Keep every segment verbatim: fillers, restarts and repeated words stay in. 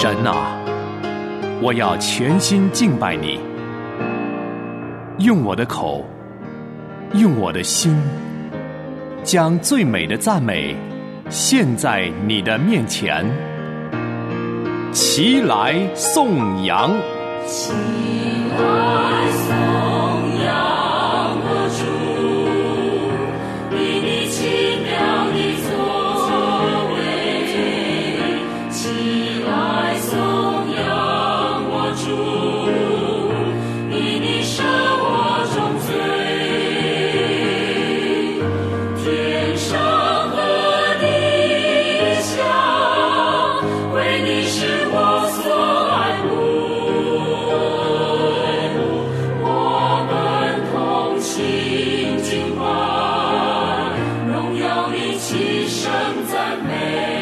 神啊，我要全心敬拜你，用我的口，用我的心，将最美的赞美献在你的面前。齐来颂扬， 齐来颂扬我主，以你奇妙的作为。齐来颂扬我主，以你赦我重罪。天上和地下，为你是我所爱慕。我们同心敬拜，荣耀你齐声赞美。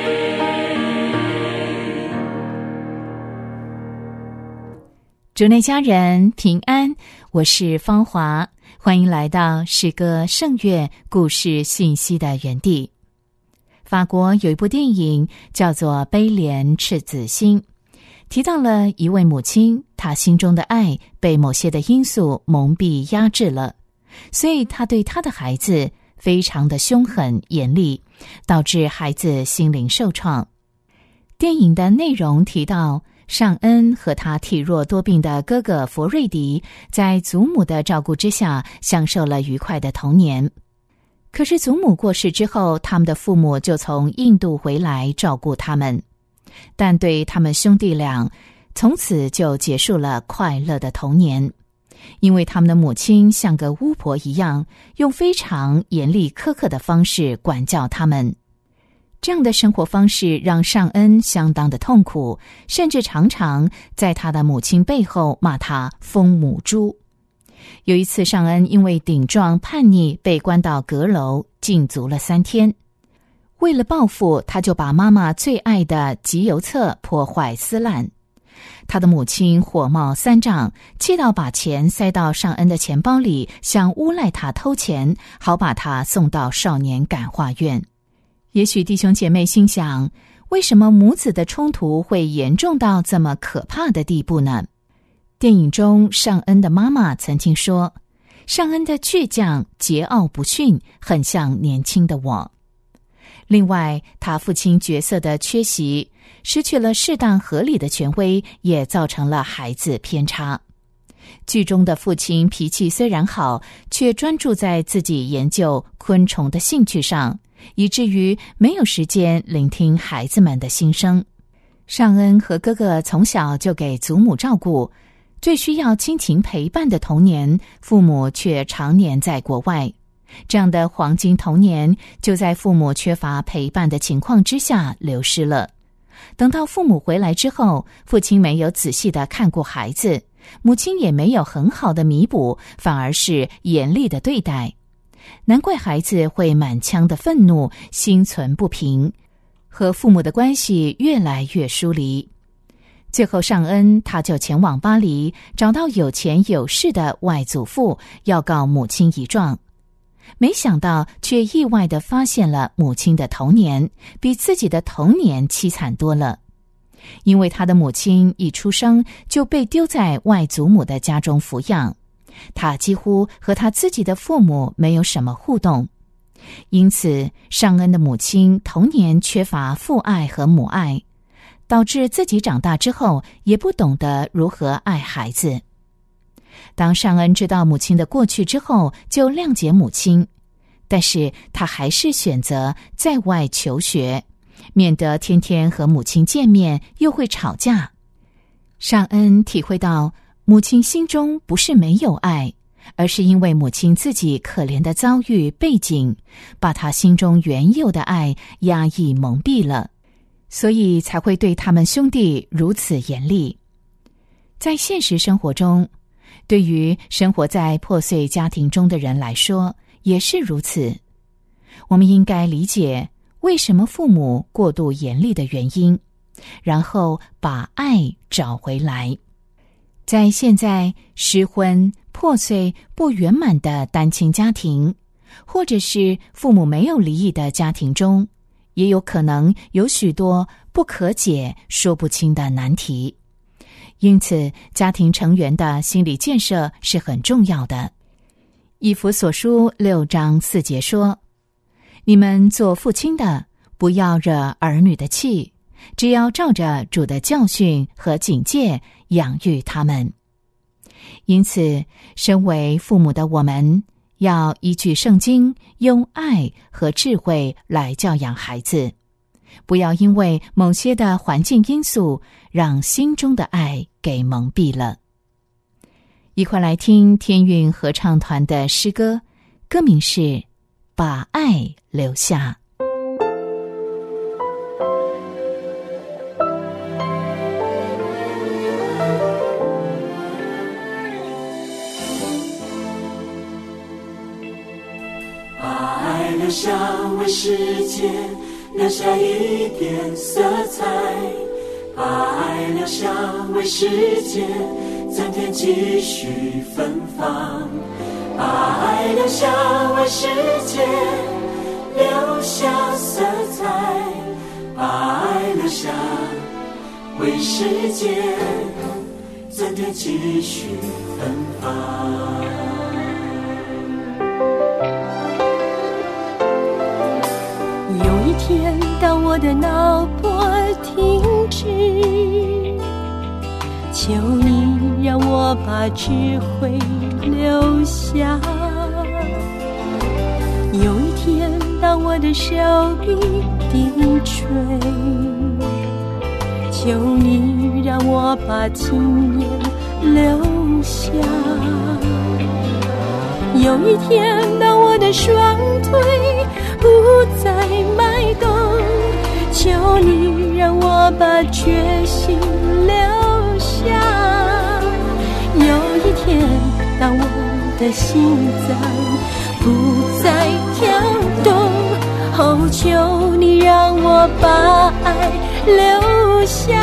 主内家人平安，我是芳华，欢迎来到诗歌圣乐故事信息的园地。法国有一部电影叫做《悲怜赤子心》，提到了一位母亲，她心中的爱被某些的因素蒙蔽压制了，所以她对她的孩子非常的凶狠严厉，导致孩子心灵受创。电影的内容提到，尚恩和他体弱多病的哥哥佛瑞迪在祖母的照顾之下享受了愉快的童年。可是祖母过世之后，他们的父母就从印度回来照顾他们，但对他们兄弟俩从此就结束了快乐的童年，因为他们的母亲像个巫婆一样，用非常严厉苛刻的方式管教他们。这样的生活方式让尚恩相当的痛苦，甚至常常在他的母亲背后骂他疯母猪。有一次，尚恩因为顶撞叛逆被关到阁楼，禁足了三天。为了报复，他就把妈妈最爱的集邮册破坏撕烂。他的母亲火冒三丈，气到把钱塞到尚恩的钱包里，想诬赖他偷钱，好把他送到少年感化院。也许弟兄姐妹心想，为什么母子的冲突会严重到这么可怕的地步呢？电影中尚恩的妈妈曾经说，尚恩的倔强、桀骜不驯，很像年轻的我。另外，他父亲角色的缺席，失去了适当合理的权威，也造成了孩子偏差。剧中的父亲脾气虽然好，却专注在自己研究昆虫的兴趣上，以至于没有时间聆听孩子们的心声。尚恩和哥哥从小就给祖母照顾，最需要亲情陪伴的童年，父母却常年在国外。这样的黄金童年就在父母缺乏陪伴的情况之下流失了。等到父母回来之后，父亲没有仔细地看过孩子，母亲也没有很好的弥补，反而是严厉的对待。难怪孩子会满腔的愤怒，心存不平，和父母的关系越来越疏离。最后尚恩他就前往巴黎，找到有钱有势的外祖父，要告母亲一状。没想到却意外地发现了母亲的童年比自己的童年凄惨多了。因为他的母亲一出生就被丢在外祖母的家中抚养，他几乎和他自己的父母没有什么互动，因此尚恩的母亲童年缺乏父爱和母爱，导致自己长大之后也不懂得如何爱孩子。当尚恩知道母亲的过去之后，就谅解母亲，但是他还是选择在外求学，免得天天和母亲见面又会吵架。尚恩体会到母亲心中不是没有爱，而是因为母亲自己可怜的遭遇背景，把他心中原有的爱压抑蒙蔽了，所以才会对他们兄弟如此严厉。在现实生活中，对于生活在破碎家庭中的人来说也是如此。我们应该理解为什么父母过度严厉的原因，然后把爱找回来。在现在失婚、破碎、不圆满的单亲家庭，或者是父母没有离异的家庭中，也有可能有许多不可解、说不清的难题。因此，家庭成员的心理建设是很重要的。以弗所书六章四节说：“你们做父亲的，不要惹儿女的气，只要照着主的教训和警戒养育他们。”因此，身为父母的我们，要依据圣经，用爱和智慧来教养孩子，不要因为某些的环境因素，让心中的爱给蒙蔽了。一块来听天韵合唱团的诗歌，歌名是《把爱留下》。 把爱留下，为世界留下一点色彩，把爱留下，为世界增添继续芬芳，把爱留下，为世界留下色彩，把爱留下，为世界增添继续芬芳。 有一天，当我的脑波停止，求你让我把智慧留下。有一天，当我的手臂低垂，求你让我把经验留下。有一天，当我的双腿不再迈动，求你让我把决心留下。有一天，当我的心脏不再跳动，哦，求你让我把爱留下。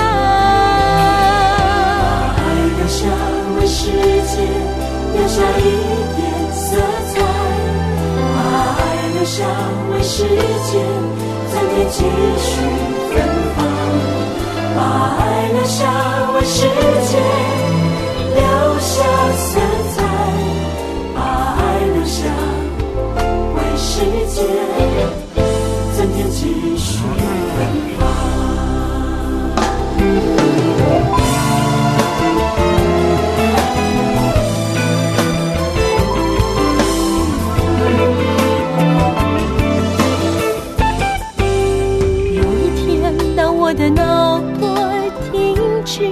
把爱留下，为世界留下一点色彩，把爱留下，为世界增添继续芬芳，把爱留下，为世界留下色彩，把爱留下，为世界增添继续芬芳。 我的脑波停止，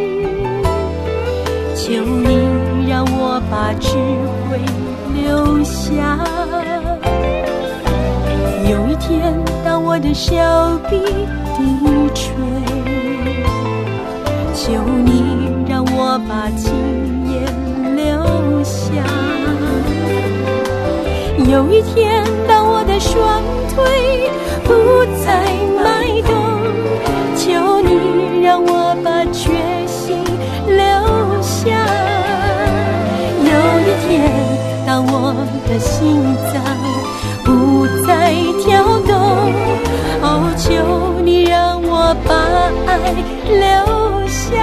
求你让我把智慧留下。有一天，当我的手臂低垂，求你让我把经验留下。有一天，当我的双腿不再迈动，求你让我把决心留下。有一天，当我的心脏不再跳动，哦，求你让我把爱留下。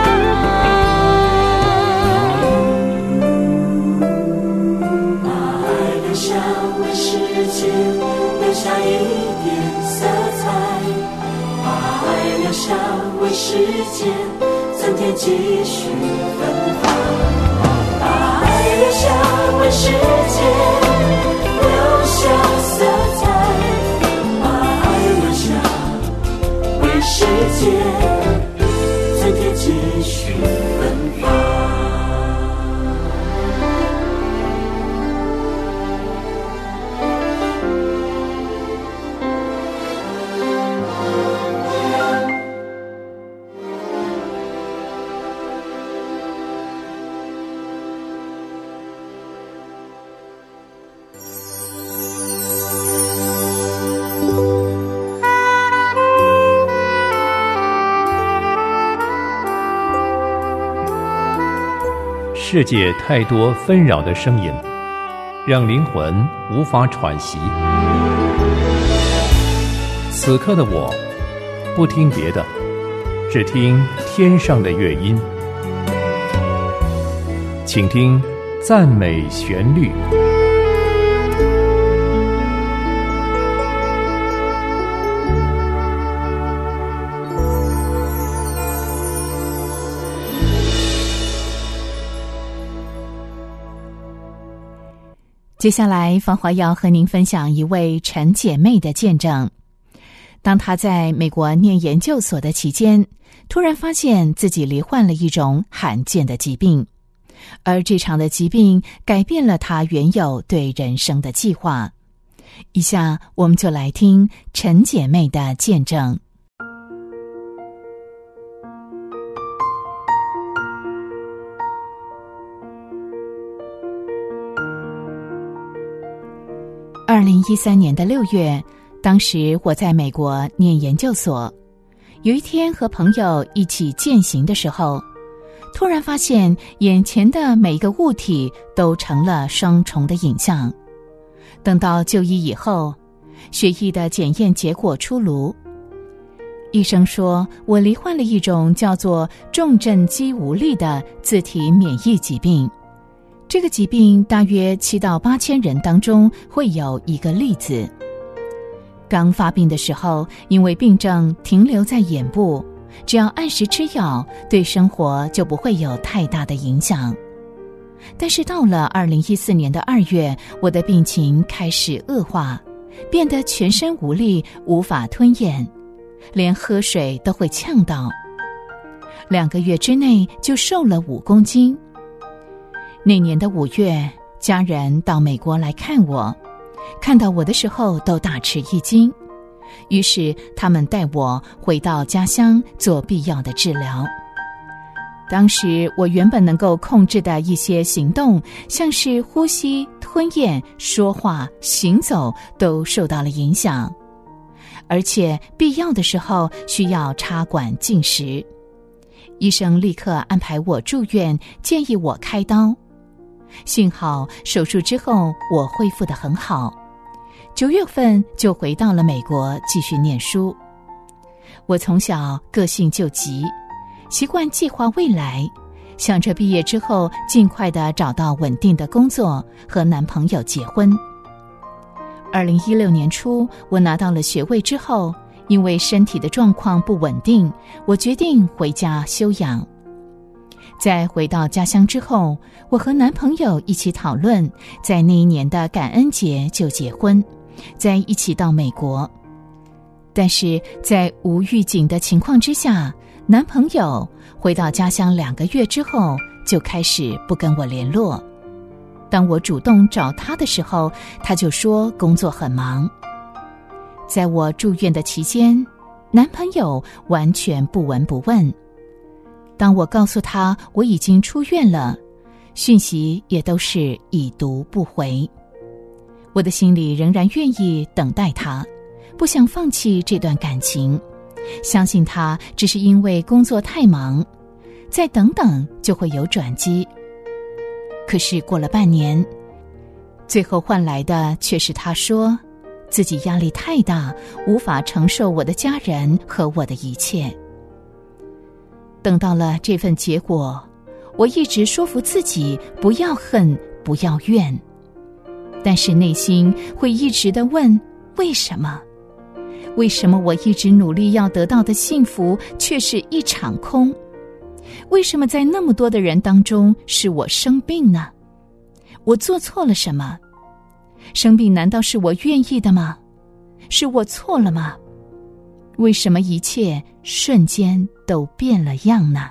把爱留下，为世界留下一点色彩，把爱留下，为世界增添继续芬芳，把爱留下，为世界留下色彩，把爱留下，为世界增添继续芬芳。 世界太多纷扰的声音，让灵魂无法喘息。此刻的我，不听别的， 只听天上的乐音。请听赞美旋律。 接下来，芳华要和您分享一位陈姐妹的见证。当她在美国念研究所的期间，突然发现自己罹患了一种罕见的疾病，而这场的疾病改变了她原有对人生的计划。以下我们就来听陈姐妹的见证。二零一三年的六月，当时我在美国念研究所，有一天和朋友一起健行的时候，突然发现眼前的每一个物体都成了双重的影像。等到就医以后，血液的检验结果出炉，医生说我罹患了一种叫做重症肌无力的自体免疫疾病。这个疾病大约七到八千人当中会有一个例子。刚发病的时候，因为病症停留在眼部，只要按时吃药，对生活就不会有太大的影响。但是到了二零一四年的二月，我的病情开始恶化，变得全身无力，无法吞咽，连喝水都会呛到。两个月之内就瘦了五公斤。那年的五月，家人到美国来看我，看到我的时候都大吃一惊，于是他们带我回到家乡做必要的治疗。当时我原本能够控制的一些行动，像是呼吸、吞咽、说话、行走，都受到了影响，而且必要的时候需要插管进食。医生立刻安排我住院，建议我开刀。幸好手术之后我恢复得很好，九月份就回到了美国继续念书。我从小个性就急，习惯计划未来，想着毕业之后尽快地找到稳定的工作，和男朋友结婚。二零一六年初，我拿到了学位之后，因为身体的状况不稳定，我决定回家休养。在回到家乡之后，我和男朋友一起讨论，在那一年的感恩节就结婚，再一起到美国。但是在无预警的情况之下，男朋友回到家乡两个月之后就开始不跟我联络。当我主动找他的时候，他就说工作很忙。在我住院的期间，男朋友完全不闻不问。当我告诉他我已经出院了，讯息也都是已读不回。我的心里仍然愿意等待他，不想放弃这段感情，相信他只是因为工作太忙，再等等就会有转机。可是过了半年，最后换来的却是他说自己压力太大，无法承受我的家人和我的一切。等到了这份结果，我一直说服自己不要恨，不要怨，但是内心会一直地问，为什么？为什么我一直努力要得到的幸福却是一场空？为什么在那么多的人当中是我生病呢？我做错了什么？生病难道是我愿意的吗？是我错了吗？为什么一切瞬间都变了样呢？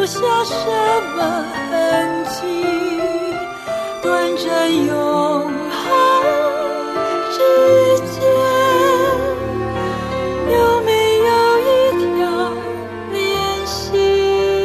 下什么痕迹，短暂永恒之间，有没有一条联系？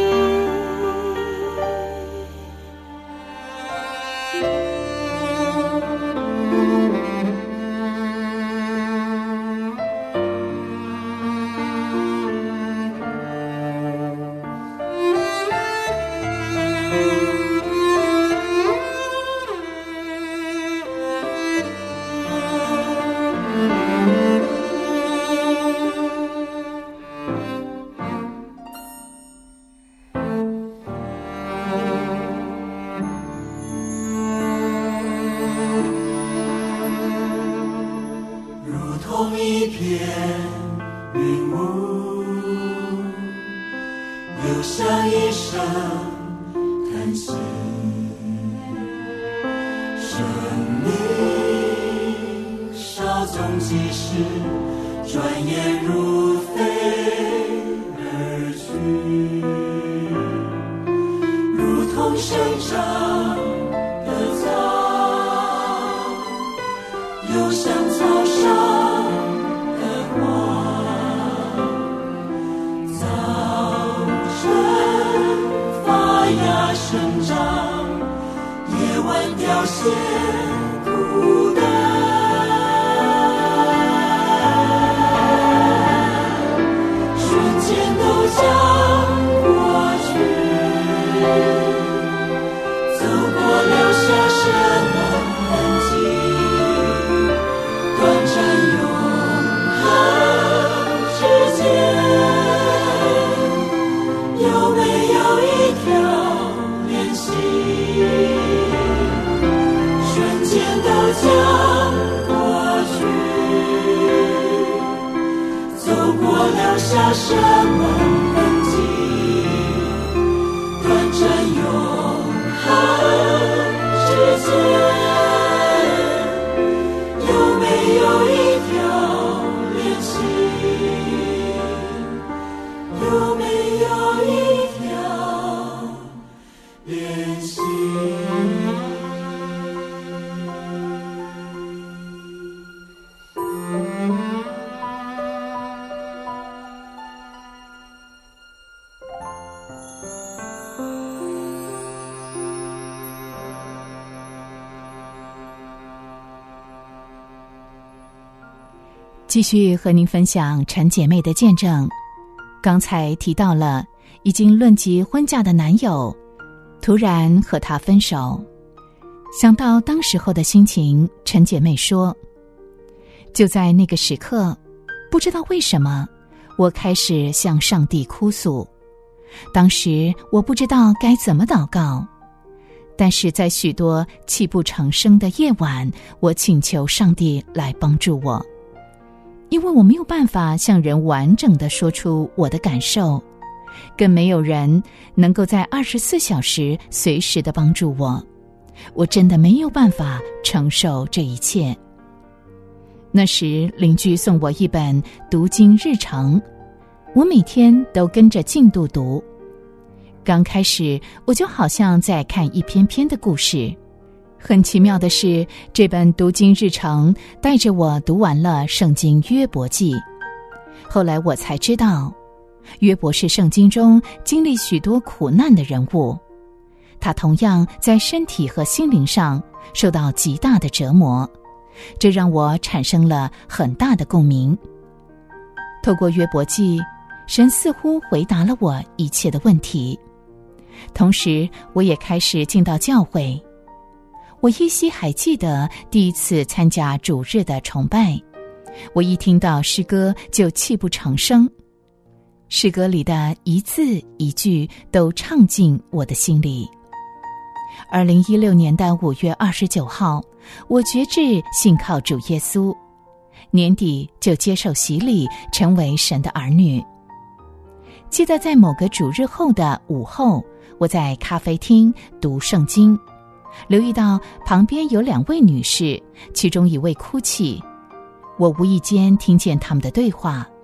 继续和您分享陈姐妹的见证。刚才提到了已经论及婚嫁的男友突然和她分手，想到当时候的心情，陈姐妹说，就在那个时刻，不知道为什么我开始向上帝哭诉。当时我不知道该怎么祷告，但是在许多泣不成声的夜晚，我请求上帝来帮助我，因为我没有办法向人完整地说出我的感受，更没有人能够在二十四小时随时地帮助我，我真的没有办法承受这一切。那时邻居送我一本读经日程，我每天都跟着进度读。刚开始我就好像在看一篇篇的故事，很奇妙的是，这本读经日程带着我读完了圣经约伯记。后来我才知道，约伯是圣经中经历许多苦难的人物，他同样在身体和心灵上受到极大的折磨，这让我产生了很大的共鸣。透过约伯记，神似乎回答了我一切的问题，同时我也开始进到教会。我依稀还记得第一次参加主日的崇拜，我一听到诗歌就泣不成声，诗歌里的一字一句都唱进我的心里。二零一六年的五月二十九号，我决志信靠主耶稣，年底就接受洗礼，成为神的儿女。记得在某个主日后的午后，我在咖啡厅读圣经，留意到旁边有两位女士，其中一位哭泣，我无意间听见他们的对话。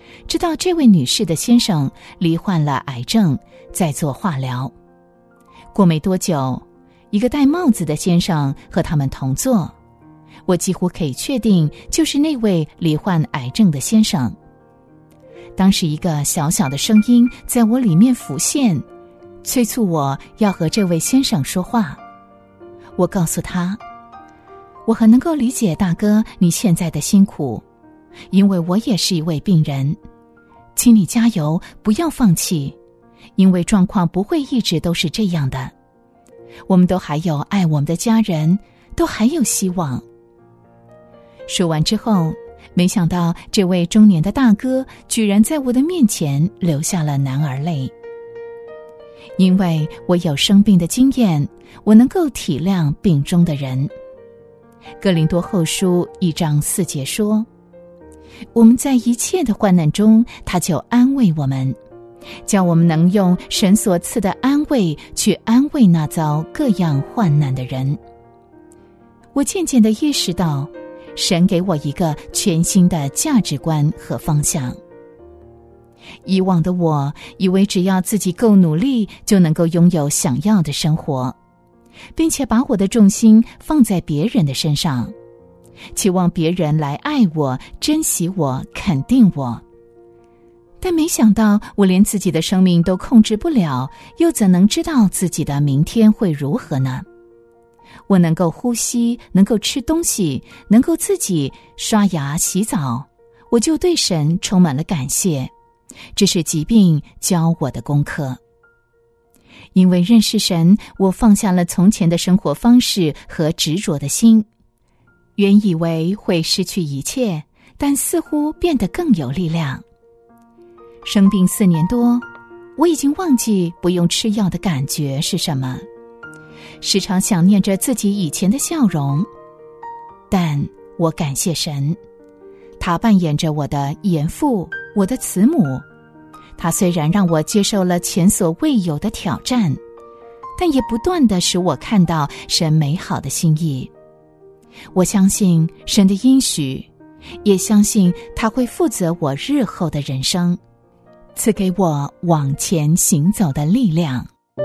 知道这位女士的先生罹患了癌症，在做化疗。过没多久，一个戴帽子的先生和他们同坐，我几乎可以确定就是那位罹患癌症的先生。当时一个小小的声音在我里面浮现，催促我要和这位先生说话。我告诉他，我很能够理解大哥你现在的辛苦，因为我也是一位病人，请你加油，不要放弃，因为状况不会一直都是这样的，我们都还有爱我们的家人，都还有希望。说完之后，没想到这位中年的大哥居然在我的面前流下了男儿泪。因为我有生病的经验，我能够体谅病中的人。哥林多后书一章四节说，我们在一切的患难中，他就安慰我们，叫我们能用神所赐的安慰去安慰那遭各样患难的人。我渐渐地意识到，神给我一个全新的价值观和方向。以往的我以为只要自己够努力，就能够拥有想要的生活，并且把我的重心放在别人的身上，期望别人来爱我、珍惜我、肯定我。但没想到我连自己的生命都控制不了，又怎能知道自己的明天会如何呢？我能够呼吸，能够吃东西，能够自己刷牙洗澡，我就对神充满了感谢。这是疾病教我的功课。因为认识神，我放下了从前的生活方式和执着的心。原以为会失去一切，但似乎变得更有力量。生病四年多，我已经忘记不用吃药的感觉是什么，时常想念着自己以前的笑容。但我感谢神，他扮演着我的严父，我的慈母。他虽然让我接受了前所未有的挑战，但也不断地使我看到神美好的心意。我相信神的应许，也相信他会负责我日后的人生，赐给我往前行走的力量。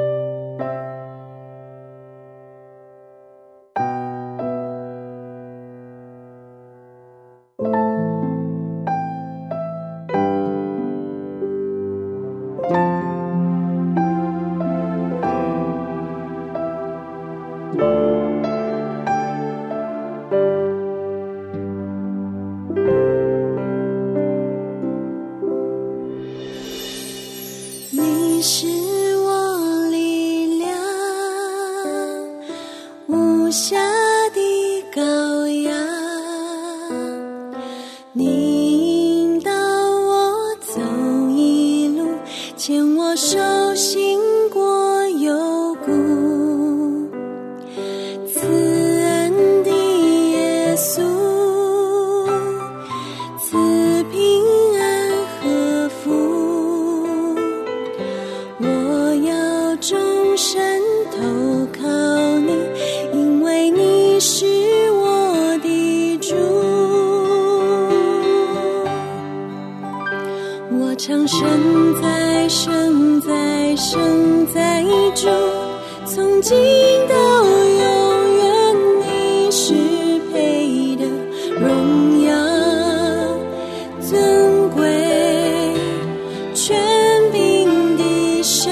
你是我力量，无瑕的羔羊，你引导我走一路，牵我手行过幽谷，慈恩的耶稣，赐平安和福。我要终身投靠你，因为你是我的主。我常身在身在身在主，从今到永远，你是配的荣耀尊贵权柄的神。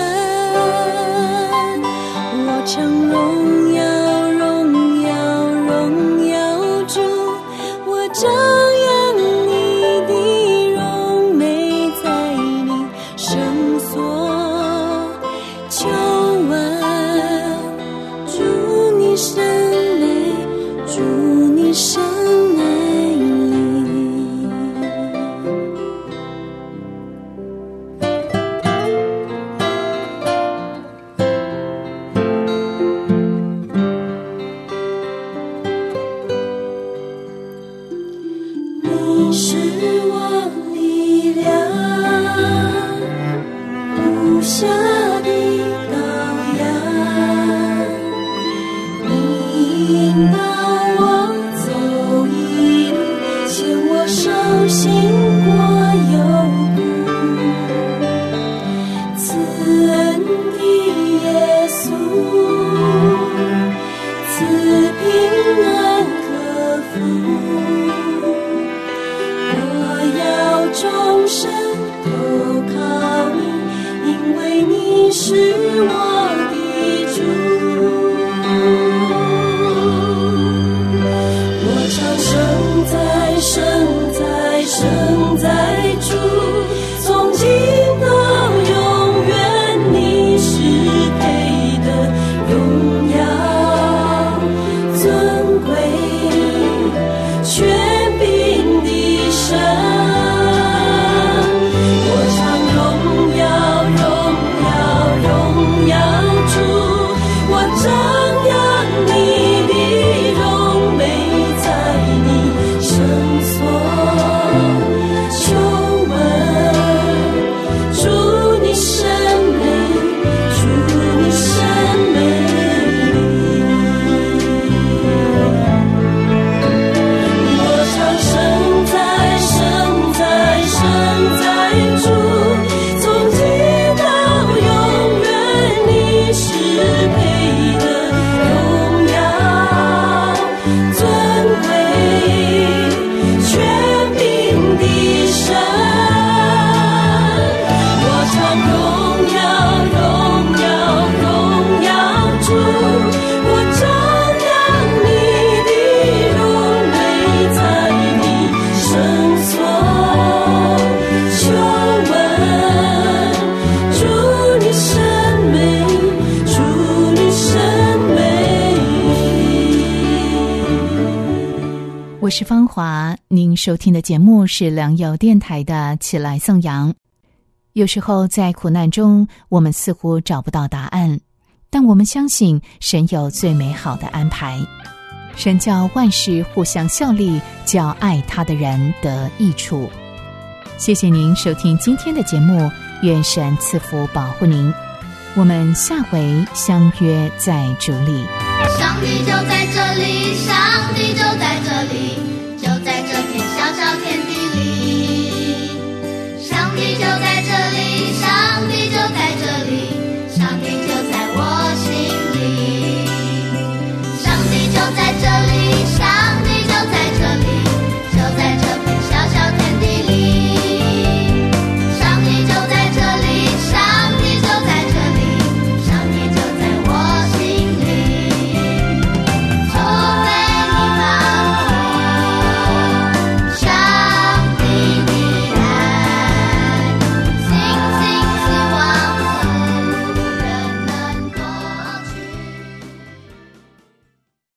我唱荣耀荣耀荣耀主，我张扬你的荣美，在你圣所求问，祝你神美，祝你神美丽。你是我力量，无瑕的羔羊，你引导我走一路，牵我手行过幽是芳华，您收听的节目是良友电台的起来颂扬。有时候在苦难中，我们似乎找不到答案，但我们相信神有最美好的安排。神叫万事互相效力，叫爱他的人得益处。谢谢您收听今天的节目，愿神赐福保护您。我们下回相约在主里。 上帝就在这里，上帝就在这里，就在这片小小天地。